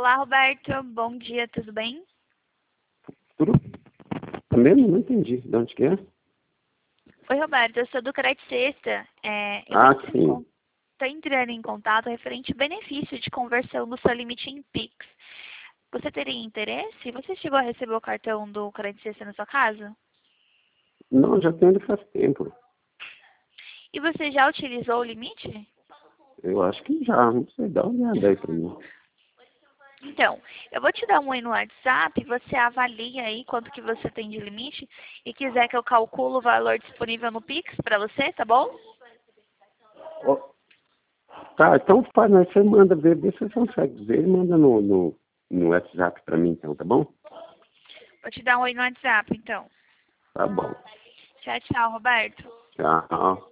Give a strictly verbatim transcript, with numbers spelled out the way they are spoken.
Olá, Roberto. Bom dia, tudo bem? Tudo mesmo? Não entendi. De onde que é? Oi, Roberto. Eu sou do Crédito Sexta. É, eu Ah, estou sim. entrando em contato referente ao benefício de conversão do seu limite em Pix. Você teria interesse? Você chegou a receber o cartão do Crédito Sexta na sua casa? Não, já tenho ele faz tempo. E você já utilizou o limite? Eu acho que já. Não sei, dá uma olhada aí pra mim. Então, eu vou te dar um oi no WhatsApp, você avalia aí quanto que você tem de limite e quiser que eu calcule o valor disponível no Pix para você, tá bom? Ó, tá, então faz, mas você manda ver, vê se você consegue ver e manda no, no, no WhatsApp pra mim, então, tá bom? Vou te dar um oi no WhatsApp, então. Tá bom. Tchau, tchau, Roberto. Tchau.